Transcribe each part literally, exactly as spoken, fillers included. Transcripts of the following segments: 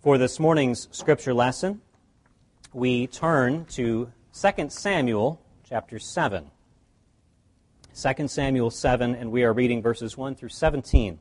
For this morning's scripture lesson, we turn to Second Samuel chapter seven. Second Samuel seven, and we are reading verses one through seventeen.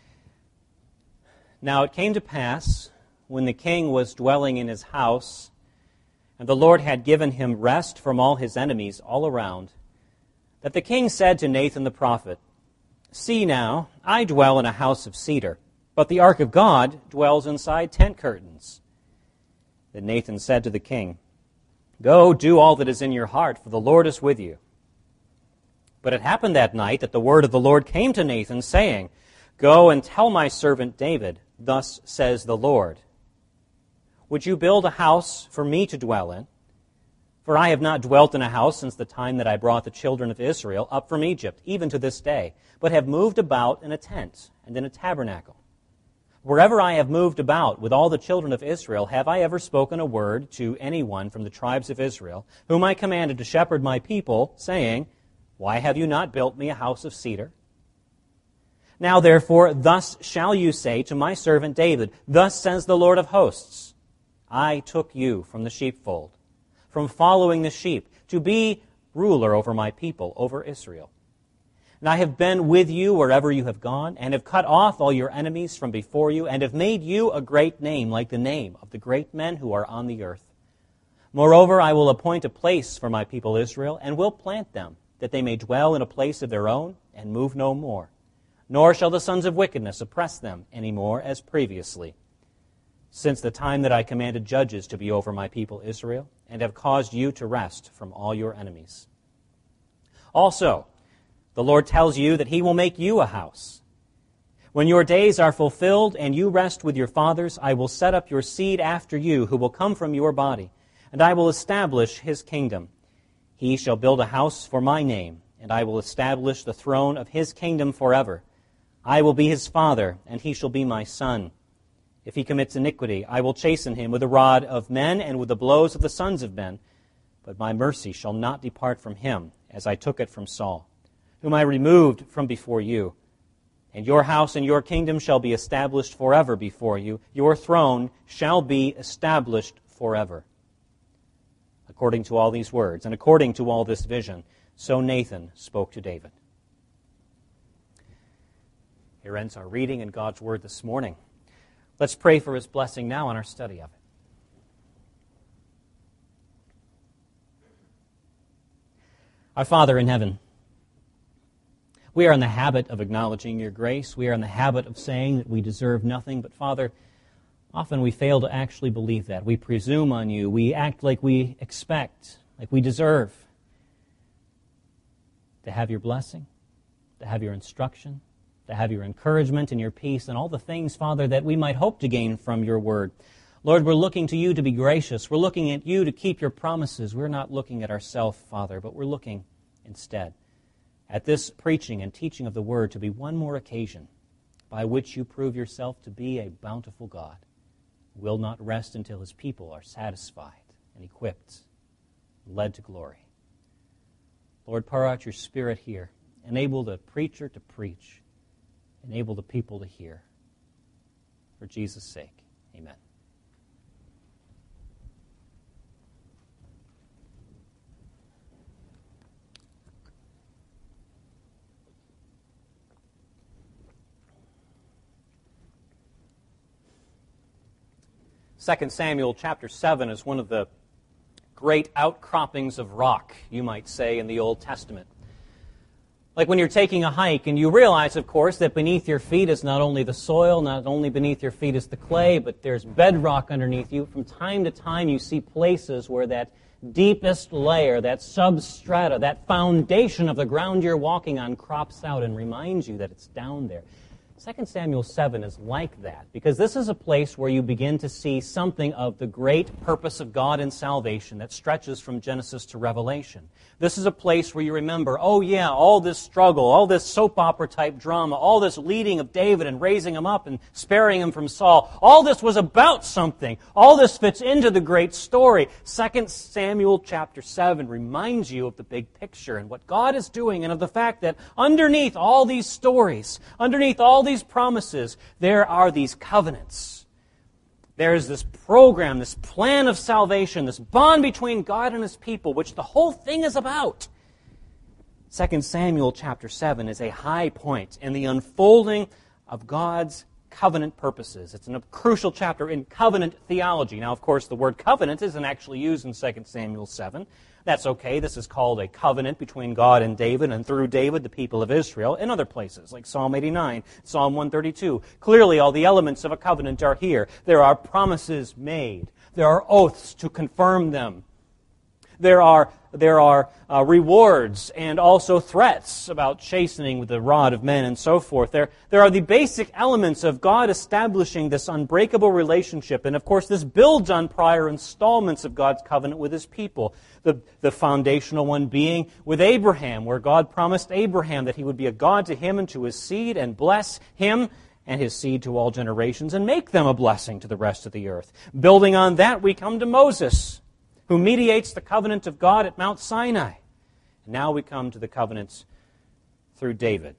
Now it came to pass, when the king was dwelling in his house, and the Lord had given him rest from all his enemies all around, that the king said to Nathan the prophet, "See now, I dwell in a house of cedar, but the ark of God dwells inside tent curtains." Then Nathan said to the king, "Go, do all that is in your heart, for the Lord is with you." But it happened that night that the word of the Lord came to Nathan, saying, "Go and tell my servant David, thus says the Lord, would you build a house for me to dwell in? For I have not dwelt in a house since the time that I brought the children of Israel up from Egypt, even to this day, but have moved about in a tent and in a tabernacle. Wherever I have moved about with all the children of Israel, have I ever spoken a word to anyone from the tribes of Israel, whom I commanded to shepherd my people, saying, Why have you not built me a house of cedar? Now therefore, thus shall you say to my servant David, Thus says the Lord of hosts, I took you from the sheepfold, from following the sheep, to be ruler over my people, over Israel. And I have been with you wherever you have gone, and have cut off all your enemies from before you, and have made you a great name, like the name of the great men who are on the earth. Moreover, I will appoint a place for my people Israel, and will plant them, that they may dwell in a place of their own, and move no more. Nor shall the sons of wickedness oppress them any more as previously, since the time that I commanded judges to be over my people Israel, and have caused you to rest from all your enemies. Also, the Lord tells you that He will make you a house. When your days are fulfilled and you rest with your fathers, I will set up your seed after you, who will come from your body, and I will establish His kingdom. He shall build a house for my name, and I will establish the throne of His kingdom forever. I will be His father, and he shall be my son. If he commits iniquity, I will chasten him with the rod of men and with the blows of the sons of men. But my mercy shall not depart from him, as I took it from Saul, whom I removed from before you. And your house and your kingdom shall be established forever before you. Your throne shall be established forever. According to all these words, and according to all this vision, so Nathan spoke to David. Here ends our reading in God's Word this morning. Let's pray for His blessing now on our study of it. Our Father in heaven, we are in the habit of acknowledging your grace. We are in the habit of saying that we deserve nothing. But Father, often we fail to actually believe that. We presume on you. We act like we expect, like we deserve to have your blessing, to have your instruction, to have your encouragement and your peace, and all the things, Father, that we might hope to gain from your word. Lord, we're looking to you to be gracious. We're looking at you to keep your promises. We're not looking at ourselves, Father, but we're looking instead at this preaching and teaching of the word to be one more occasion by which you prove yourself to be a bountiful God who will not rest until his people are satisfied and equipped and led to glory. Lord, pour out your Spirit here. Enable the preacher to preach. Enable the people to hear. For Jesus' sake, amen. Second Samuel chapter seven is one of the great outcroppings of rock, you might say, in the Old Testament. Like when you're taking a hike and you realize, of course, that beneath your feet is not only the soil, not only beneath your feet is the clay, but there's bedrock underneath you. From time to time you see places where that deepest layer, that substrata, that foundation of the ground you're walking on crops out and reminds you that it's down there. Second Samuel seven is like that, because this is a place where you begin to see something of the great purpose of God in salvation that stretches from Genesis to Revelation. This is a place where you remember, oh yeah, all this struggle, all this soap opera type drama, all this leading of David and raising him up and sparing him from Saul, all this was about something. All this fits into the great story. Second Samuel chapter seven reminds you of the big picture and what God is doing, and of the fact that underneath all these stories, underneath all these promises, there are these covenants. There is this program, this plan of salvation, this bond between God and His people, which the whole thing is about. Second Samuel chapter seven is a high point in the unfolding of God's covenant purposes. It's a crucial chapter in covenant theology. Now, of course, the word covenant isn't actually used in Second Samuel seven. That's okay. This is called a covenant between God and David, and through David, the people of Israel, in other places, like Psalm eighty-nine, Psalm one thirty-two. Clearly, all the elements of a covenant are here. There are promises made. There are oaths to confirm them. There are, there are uh, rewards and also threats about chastening with the rod of men and so forth. There, there are the basic elements of God establishing this unbreakable relationship. And of course, this builds on prior installments of God's covenant with His people. The, the foundational one being with Abraham, where God promised Abraham that He would be a God to him and to his seed and bless him and his seed to all generations and make them a blessing to the rest of the earth. Building on that, we come to Moses, who mediates the covenant of God at Mount Sinai. And now we come to the covenants through David.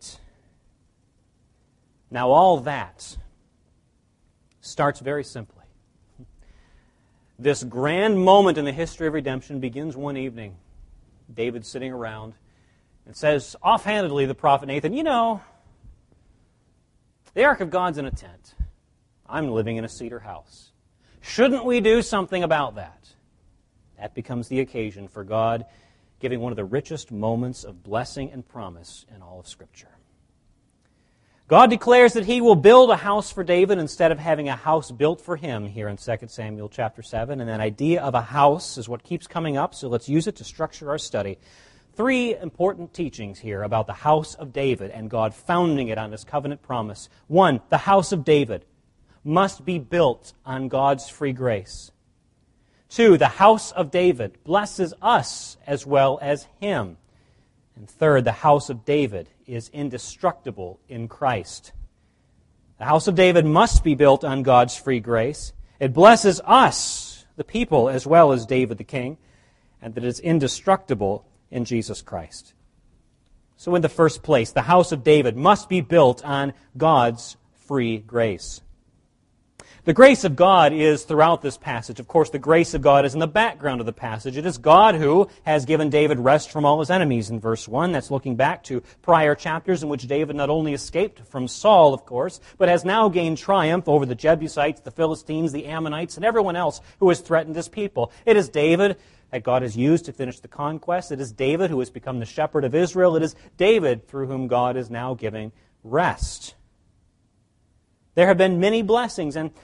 Now all that starts very simply. This grand moment in the history of redemption begins one evening. David's sitting around and says offhandedly to the prophet Nathan, you know, the Ark of God's in a tent. I'm living in a cedar house. Shouldn't we do something about that? That becomes the occasion for God giving one of the richest moments of blessing and promise in all of Scripture. God declares that He will build a house for David instead of having a house built for him here in Second Samuel chapter seven. And that idea of a house is what keeps coming up, so let's use it to structure our study. Three important teachings here about the house of David and God founding it on this covenant promise. One, the house of David must be built on God's free grace. Two, the house of David blesses us as well as him. And third, the house of David is indestructible in Christ. The house of David must be built on God's free grace. It blesses us, the people, as well as David the king, and that it's indestructible in Jesus Christ. So in the first place, the house of David must be built on God's free grace. The grace of God is throughout this passage. Of course, the grace of God is in the background of the passage. It is God who has given David rest from all his enemies in verse one. That's looking back to prior chapters in which David not only escaped from Saul, of course, but has now gained triumph over the Jebusites, the Philistines, the Ammonites, and everyone else who has threatened his people. It is David that God has used to finish the conquest. It is David who has become the shepherd of Israel. It is David through whom God is now giving rest. There have been many blessings, and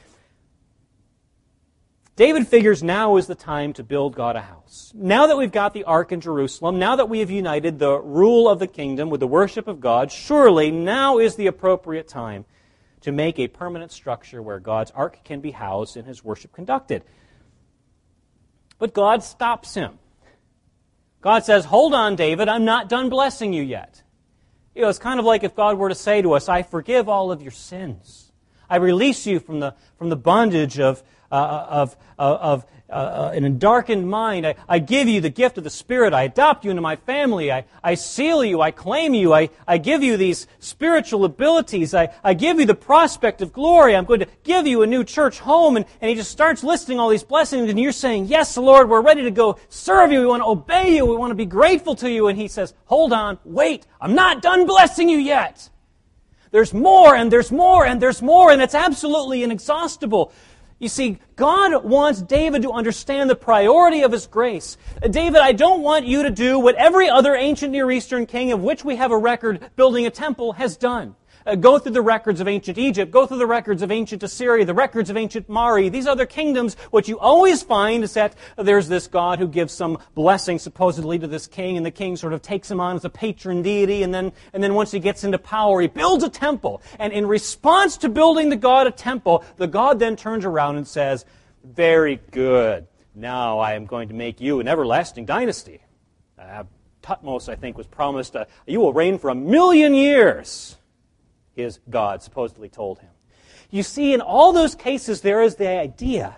David figures now is the time to build God a house. Now that we've got the ark in Jerusalem, now that we have united the rule of the kingdom with the worship of God, surely now is the appropriate time to make a permanent structure where God's ark can be housed and His worship conducted. But God stops him. God says, hold on, David, I'm not done blessing you yet. You know, it's kind of like if God were to say to us, I forgive all of your sins. I release you from the, from the bondage of Uh, of, uh, of uh, an darkened mind. I, I give you the gift of the Spirit. I adopt you into my family. I, I seal you. I claim you. I, I give you these spiritual abilities. I, I give you the prospect of glory. I'm going to give you a new church home. And, and he just starts listing all these blessings, and you're saying, yes, Lord, we're ready to go serve you. We want to obey you. We want to be grateful to you. And he says, hold on, wait, I'm not done blessing you yet. There's more, and there's more, and there's more, and it's absolutely inexhaustible. You see, God wants David to understand the priority of His grace. David, I don't want you to do what every other ancient Near Eastern king of which we have a record building a temple has done. Uh, go through the records of ancient Egypt. Go through the records of ancient Assyria, the records of ancient Mari. These other kingdoms, what you always find is that there's this God who gives some blessing supposedly to this king, and the king sort of takes him on as a patron deity, and then, and then once he gets into power, he builds a temple. And in response to building the God a temple, the God then turns around and says, very good. Now I am going to make you an everlasting dynasty. Uh, Tutmos, I think, was promised, uh, you will reign for a million years. His God supposedly told him. You see, in all those cases, there is the idea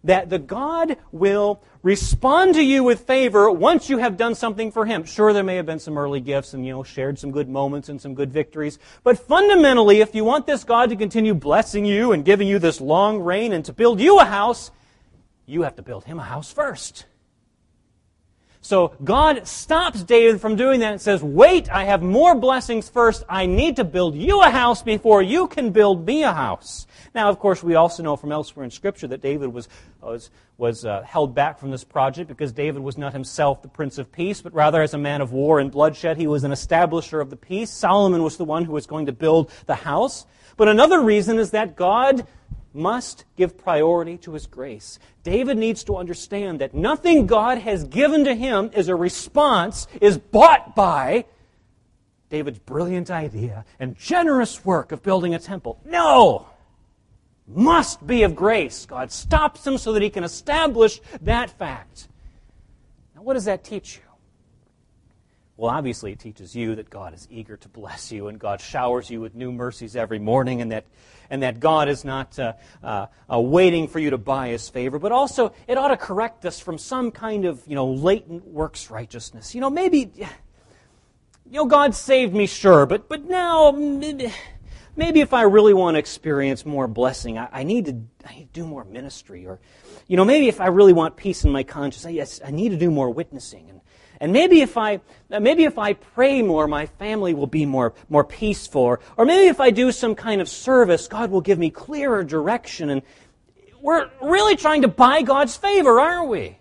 that the God will respond to you with favor once you have done something for Him. Sure, there may have been some early gifts and, you know, shared some good moments and some good victories. But fundamentally, if you want this God to continue blessing you and giving you this long reign and to build you a house, you have to build Him a house first. So God stops David from doing that and says, wait, I have more blessings first. I need to build you a house before you can build me a house. Now, of course, we also know from elsewhere in Scripture that David was was, was uh, held back from this project because David was not himself the Prince of Peace, but rather as a man of war and bloodshed, he was an establisher of the peace. Solomon was the one who was going to build the house. But another reason is that God must give priority to His grace. David needs to understand that nothing God has given to him is a response, is bought by David's brilliant idea and generous work of building a temple. No! Must be of grace. God stops him so that He can establish that fact. Now, what does that teach you? Well, obviously it teaches you that God is eager to bless you and God showers you with new mercies every morning and that and that God is not uh, uh, uh, waiting for you to buy His favor. But also, it ought to correct us from some kind of, you know, latent works righteousness. You know, maybe, you know, God saved me, sure, but but now, maybe, maybe if I really want to experience more blessing, I, I need to I need to do more ministry. Or, you know, maybe if I really want peace in my conscience, I, yes, I need to do more witnessing. And And maybe if I maybe if I pray more, my family will be more, more peaceful. Or maybe if I do some kind of service, God will give me clearer direction. And we're really trying to buy God's favor, aren't we?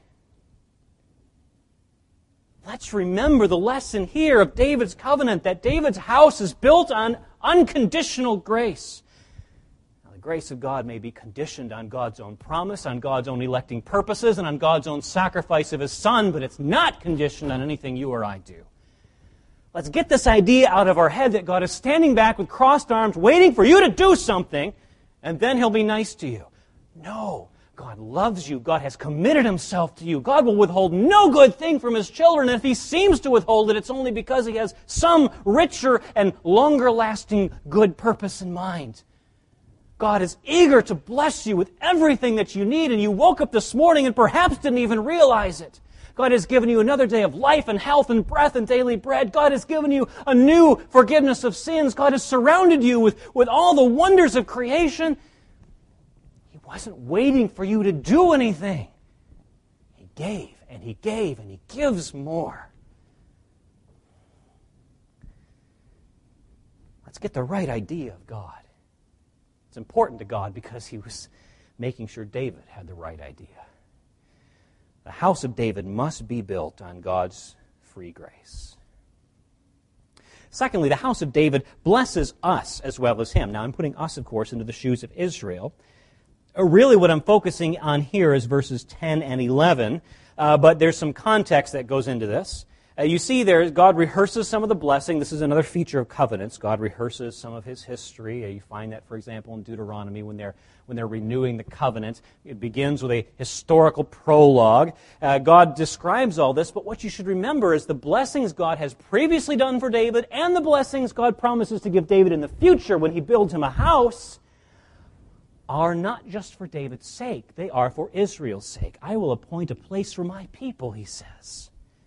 Let's remember the lesson here of David's covenant, that David's house is built on unconditional grace. The grace of God may be conditioned on God's own promise, on God's own electing purposes, and on God's own sacrifice of His Son, but it's not conditioned on anything you or I do. Let's get this idea out of our head that God is standing back with crossed arms, waiting for you to do something, and then He'll be nice to you. No, God loves you. God has committed Himself to you. God will withhold no good thing from His children, and if He seems to withhold it, it's only because He has some richer and longer-lasting good purpose in mind. God is eager to bless you with everything that you need, and you woke up this morning and perhaps didn't even realize it. God has given you another day of life and health and breath and daily bread. God has given you a new forgiveness of sins. God has surrounded you with, with all the wonders of creation. He wasn't waiting for you to do anything. He gave, and He gave, and He gives more. Let's get the right idea of God. It's important to God because He was making sure David had the right idea. The house of David must be built on God's free grace. Secondly, the house of David blesses us as well as him. Now, I'm putting us, of course, into the shoes of Israel. Really, what I'm focusing on here is verses ten and eleven, uh, but there's some context that goes into this. Uh, you see there, God rehearses some of the blessing. This is another feature of covenants. God rehearses some of His history. Uh, you find that, for example, in Deuteronomy when they're when they're renewing the covenant. It begins with a historical prologue. Uh, God describes all this, but what you should remember is the blessings God has previously done for David and the blessings God promises to give David in the future when He builds him a house are not just for David's sake. They are for Israel's sake. I will appoint a place for my people, He says.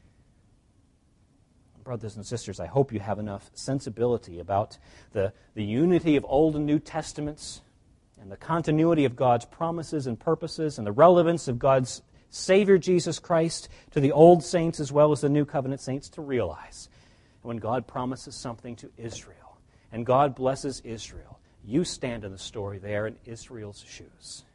Brothers and sisters, I hope you have enough sensibility about the, the unity of Old and New Testaments and the continuity of God's promises and purposes and the relevance of God's Savior Jesus Christ to the Old saints as well as the New Covenant saints to realize when God promises something to Israel and God blesses Israel, you stand in the story there in Israel's shoes.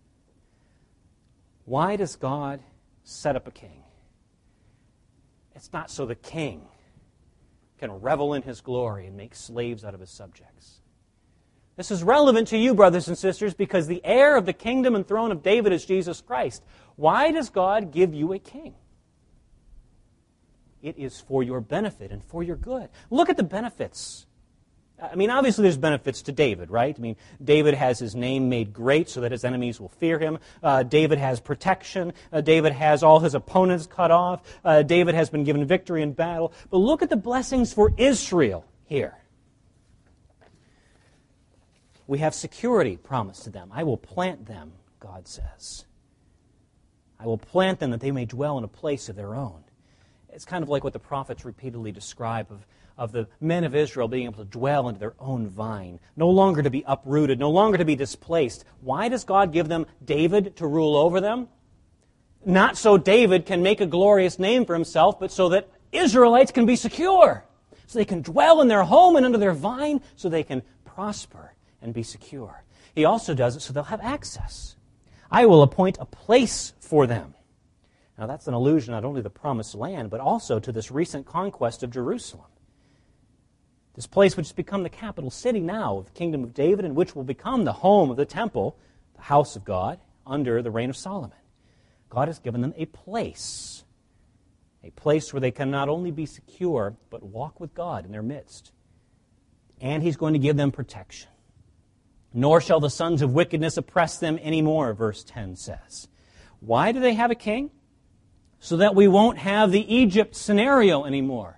Why does God set up a king? It's not so the king can revel in his glory and make slaves out of his subjects. This is relevant to you, brothers and sisters, because the heir of the kingdom and throne of David is Jesus Christ. Why does God give you a king? It is for your benefit and for your good. Look at the benefits. I mean, obviously there's benefits to David, right? I mean, David has his name made great so that his enemies will fear him. Uh, David has protection. Uh, David has all his opponents cut off. Uh, David has been given victory in battle. But look at the blessings for Israel here. We have security promised to them. I will plant them, God says. I will plant them that they may dwell in a place of their own. It's kind of like what the prophets repeatedly describe of, of the men of Israel being able to dwell into their own vine, no longer to be uprooted, no longer to be displaced. Why does God give them David to rule over them? Not so David can make a glorious name for himself, but so that Israelites can be secure, so they can dwell in their home and under their vine, so they can prosper and be secure. He also does it so they'll have access. I will appoint a place for them. Now that's an allusion not only to the promised land, but also to this recent conquest of Jerusalem. This place which has become the capital city now of the kingdom of David, and which will become the home of the temple, the house of God, under the reign of Solomon. God has given them a place. A place where they can not only be secure, but walk with God in their midst. And He's going to give them protection. Nor shall the sons of wickedness oppress them anymore, verse ten says. Why do they have a king? So that we won't have the Egypt scenario anymore.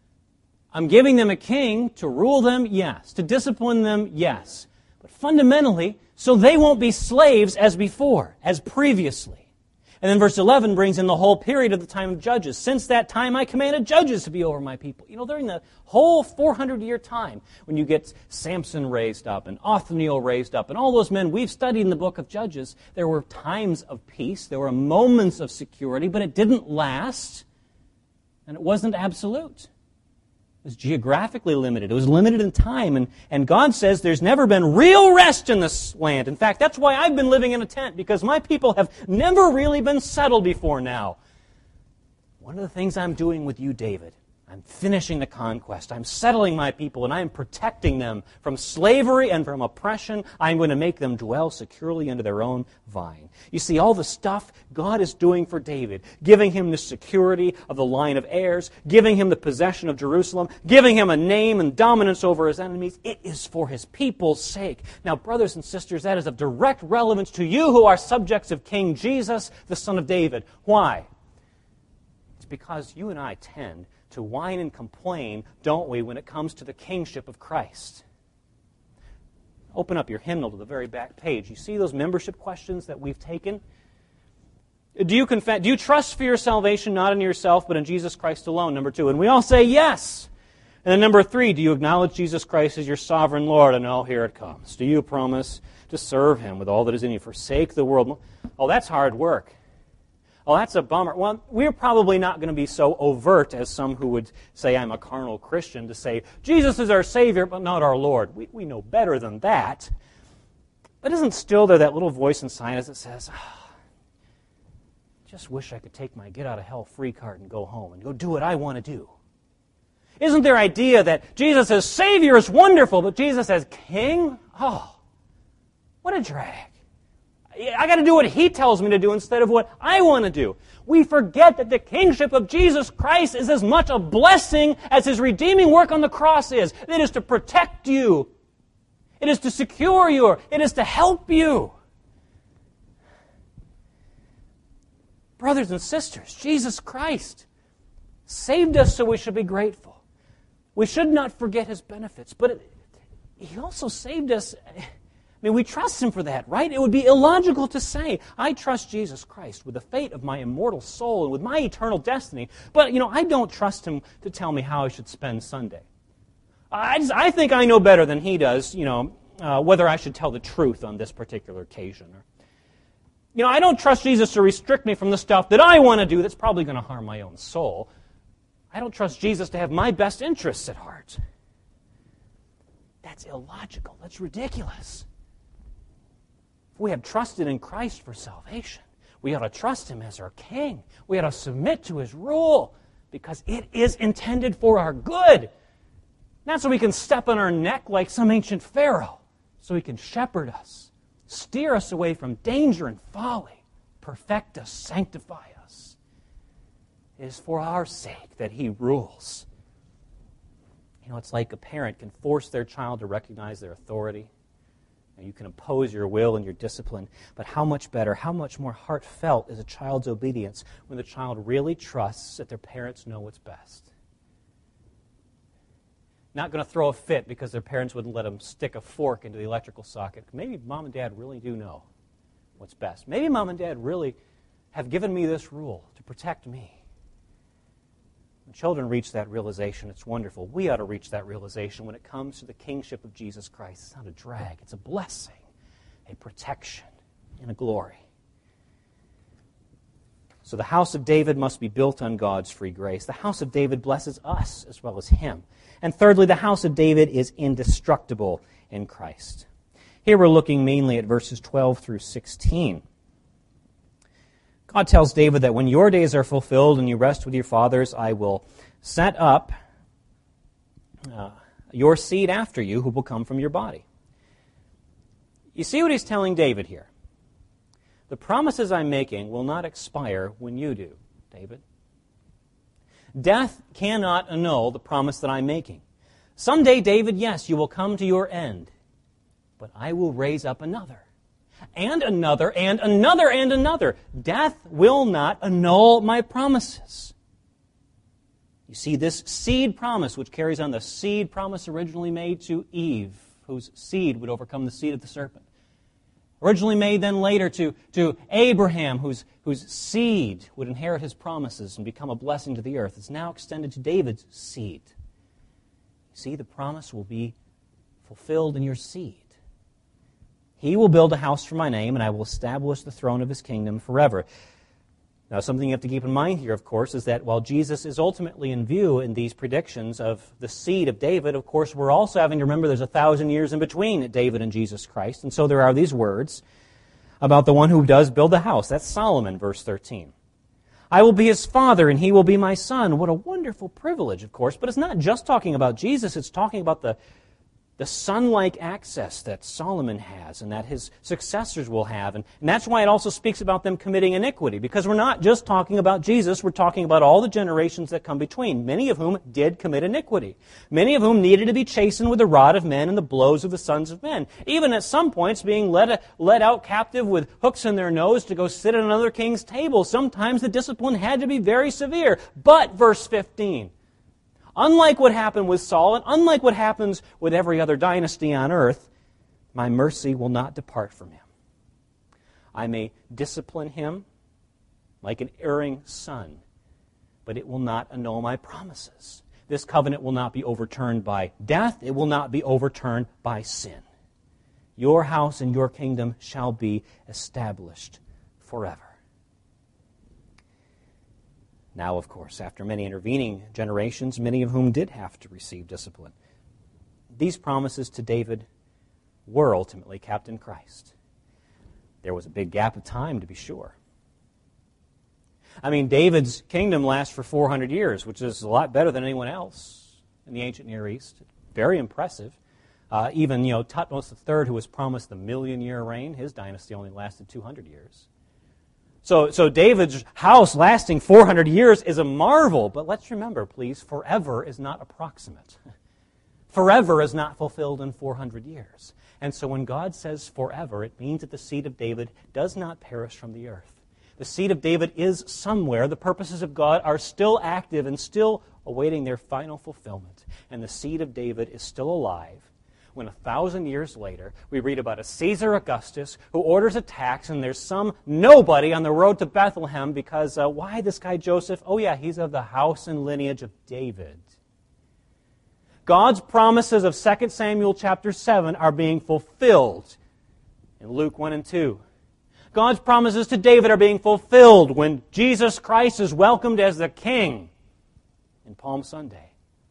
I'm giving them a king to rule them, yes. To discipline them, yes. But fundamentally, so they won't be slaves as before, as previously. And then verse eleven brings in the whole period of the time of Judges. Since that time I commanded judges to be over my people. You know, during the whole four hundred year time, when you get Samson raised up and Othniel raised up and all those men we've studied in the book of Judges, there were times of peace, there were moments of security, but it didn't last, and it wasn't absolute. It was geographically limited. It was limited in time. And, and God says there's never been real rest in this land. In fact, that's why I've been living in a tent, because my people have never really been settled before now. One of the things I'm doing with you, David, I'm finishing the conquest. I'm settling my people, and I'm protecting them from slavery and from oppression. I'm going to make them dwell securely under their own vine. You see, all the stuff God is doing for David, giving him the security of the line of heirs, giving him the possession of Jerusalem, giving him a name and dominance over his enemies, it is for his people's sake. Now, brothers and sisters, that is of direct relevance to you who are subjects of King Jesus, the Son of David. Why? It's because you and I tend to whine and complain, don't we, when it comes to the kingship of Christ. Open up your hymnal to the very back page. You see those membership questions that we've taken? Do you confess, do you trust for your salvation not in yourself, but in Jesus Christ alone? Number two. And we all say yes. And then number three, do you acknowledge Jesus Christ as your sovereign Lord? And oh, here it comes. Do you promise to serve Him with all that is in you? Forsake the world. Oh, that's hard work. Oh, that's a bummer. Well, we're probably not going to be so overt as some who would say, I'm a carnal Christian, to say, Jesus is our Savior, but not our Lord. We, we know better than that. But isn't still there that little voice inside us that says, oh, just wish I could take my get-out-of-hell-free card and go home and go do what I want to do? Isn't there idea that Jesus as Savior is wonderful, but Jesus as King? Oh, what a drag. I got to do what He tells me to do instead of what I want to do. We forget that the kingship of Jesus Christ is as much a blessing as His redeeming work on the cross is. It is to protect you. It is to secure you. It is to help you. Brothers and sisters, Jesus Christ saved us, so we should be grateful. We should not forget His benefits, but it, He also saved us. I mean, we trust Him for that, right? It would be illogical to say, I trust Jesus Christ with the fate of my immortal soul and with my eternal destiny, but, you know, I don't trust Him to tell me how I should spend Sunday. I, just, I think I know better than He does, you know, uh, whether I should tell the truth on this particular occasion. Or, you know, I don't trust Jesus to restrict me from the stuff that I want to do that's probably going to harm my own soul. I don't trust Jesus to have my best interests at heart. That's illogical. That's ridiculous. We have trusted in Christ for salvation. We ought to trust Him as our King. We ought to submit to His rule because it is intended for our good. Not so we can step on our neck like some ancient Pharaoh, so He can shepherd us, steer us away from danger and folly, perfect us, sanctify us. It is for our sake that He rules. You know, it's like a parent can force their child to recognize their authority. You can impose your will and your discipline, but how much better, how much more heartfelt is a child's obedience when the child really trusts that their parents know what's best. Not going to throw a fit because their parents wouldn't let them stick a fork into the electrical socket. Maybe mom and dad really do know what's best. Maybe mom and dad really have given me this rule to protect me. When children reach that realization, it's wonderful. We ought to reach that realization when it comes to the kingship of Jesus Christ. It's not a drag. It's a blessing, a protection, and a glory. So the house of David must be built on God's free grace. The house of David blesses us as well as him. And thirdly, the house of David is indestructible in Christ. Here we're looking mainly at verses twelve through sixteen. God tells David that when your days are fulfilled and you rest with your fathers, I will set up uh, your seed after you who will come from your body. You see what he's telling David here? The promises I'm making will not expire when you do, David. Death cannot annul the promise that I'm making. Someday, David, yes, you will come to your end, but I will raise up another, and another, and another, and another. Death will not annul my promises. You see, this seed promise, which carries on the seed promise originally made to Eve, whose seed would overcome the seed of the serpent. Originally made then later to, to Abraham, whose, whose seed would inherit his promises and become a blessing to the earth. It's now extended to David's seed. You see, the promise will be fulfilled in your seed. He will build a house for my name, and I will establish the throne of his kingdom forever. Now, something you have to keep in mind here, of course, is that while Jesus is ultimately in view in these predictions of the seed of David, of course, we're also having to remember there's a thousand years in between David and Jesus Christ. And so there are these words about the one who does build the house. That's Solomon, verse thirteen. I will be his father, and he will be my son. What a wonderful privilege, of course. But it's not just talking about Jesus. It's talking about the The son-like access that Solomon has and that his successors will have. And, and that's why it also speaks about them committing iniquity, because we're not just talking about Jesus, we're talking about all the generations that come between, many of whom did commit iniquity, many of whom needed to be chastened with the rod of men and the blows of the sons of men, even at some points being led, led out captive with hooks in their nose to go sit at another king's table. Sometimes the discipline had to be very severe. But, verse fifteen, unlike what happened with Saul, and unlike what happens with every other dynasty on earth, my mercy will not depart from him. I may discipline him like an erring son, but it will not annul my promises. This covenant will not be overturned by death. It will not be overturned by sin. Your house and your kingdom shall be established forever. Now, of course, after many intervening generations, many of whom did have to receive discipline, these promises to David were ultimately kept in Christ. There was a big gap of time, to be sure. I mean, David's kingdom lasts for four hundred years, which is a lot better than anyone else in the ancient Near East. Very impressive. Uh, even, you know, Thutmose the third, who was promised the million-year reign, his dynasty only lasted two hundred years. So, so David's house lasting four hundred years is a marvel. But let's remember, please, forever is not approximate. Forever is not fulfilled in four hundred years. And so when God says forever, it means that the seed of David does not perish from the earth. The seed of David is somewhere. The purposes of God are still active and still awaiting their final fulfillment. And the seed of David is still alive. When a thousand years later, we read about a Caesar Augustus who orders a tax, and there's some nobody on the road to Bethlehem because, uh, why this guy Joseph? Oh yeah, he's of the house and lineage of David. God's promises of Second Samuel chapter seven are being fulfilled in Luke one and two. God's promises to David are being fulfilled when Jesus Christ is welcomed as the King in Palm Sunday.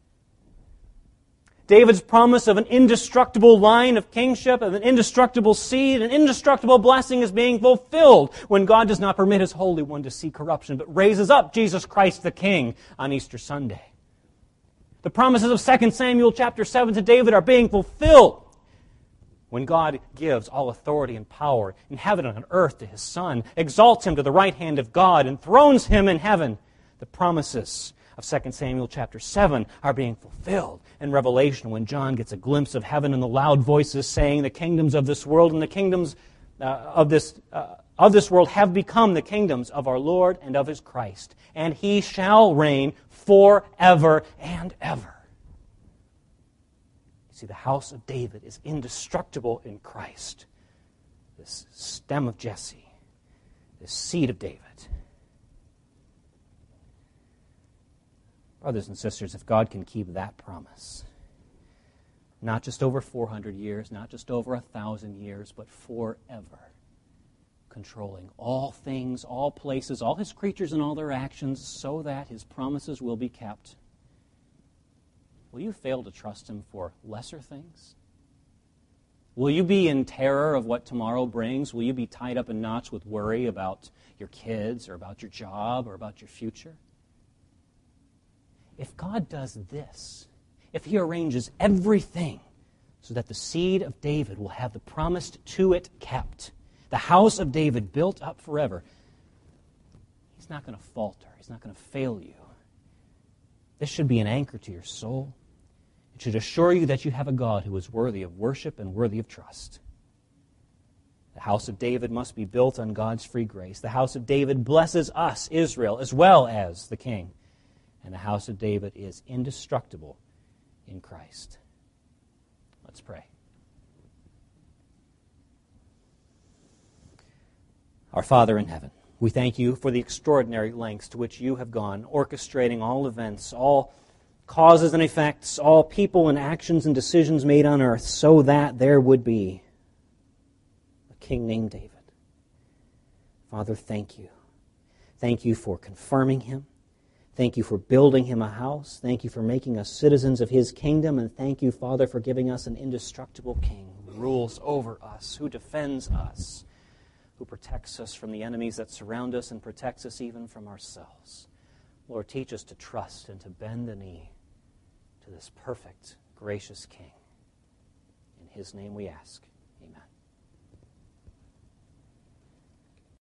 David's promise of an indestructible line of kingship, of an indestructible seed, an indestructible blessing is being fulfilled when God does not permit His Holy One to see corruption, but raises up Jesus Christ the King on Easter Sunday. The promises of Second Samuel chapter seven to David are being fulfilled when God gives all authority and power in heaven and on earth to His Son, exalts Him to the right hand of God, enthrones Him in heaven. The promises of Second Samuel chapter seven are being fulfilled in Revelation when John gets a glimpse of heaven and the loud voices saying the kingdoms of this world and the kingdoms uh, of this uh, of this world have become the kingdoms of our Lord and of His Christ, and He shall reign forever and ever. You see, the house of David is indestructible in Christ. This stem of Jesse, the seed of David. Brothers and sisters, if God can keep that promise, not just over four hundred years, not just over a thousand years, but forever, controlling all things, all places, all his creatures and all their actions, so that his promises will be kept, will you fail to trust him for lesser things? Will you be in terror of what tomorrow brings? Will you be tied up in knots with worry about your kids or about your job or about your future? If God does this, if he arranges everything so that the seed of David will have the promised to it kept, the house of David built up forever, he's not going to falter. He's not going to fail you. This should be an anchor to your soul. It should assure you that you have a God who is worthy of worship and worthy of trust. The house of David must be built on God's free grace. The house of David blesses us, Israel, as well as the king. And the house of David is indestructible in Christ. Let's pray. Our Father in heaven, we thank you for the extraordinary lengths to which you have gone, orchestrating all events, all causes and effects, all people and actions and decisions made on earth, so that there would be a king named David. Father, thank you. Thank you for confirming him. Thank you for building him a house. Thank you for making us citizens of his kingdom. And thank you, Father, for giving us an indestructible king who rules over us, who defends us, who protects us from the enemies that surround us and protects us even from ourselves. Lord, teach us to trust and to bend the knee to this perfect, gracious king. In his name we ask. Amen.